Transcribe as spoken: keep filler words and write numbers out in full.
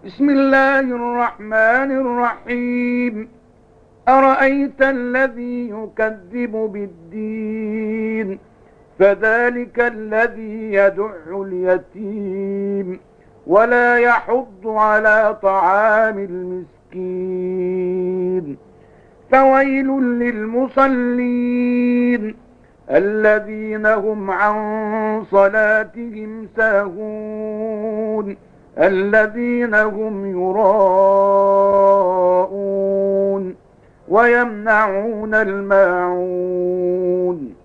بسم الله الرحمن الرحيم. أرأيت الذي يكذب بالدين فذلك الذي يدع اليتيم ولا يحض على طعام المسكين. فويل للمصلين الذين هم عن صلاتهم ساهون الذين هم يراءون ويمنعون الماعون.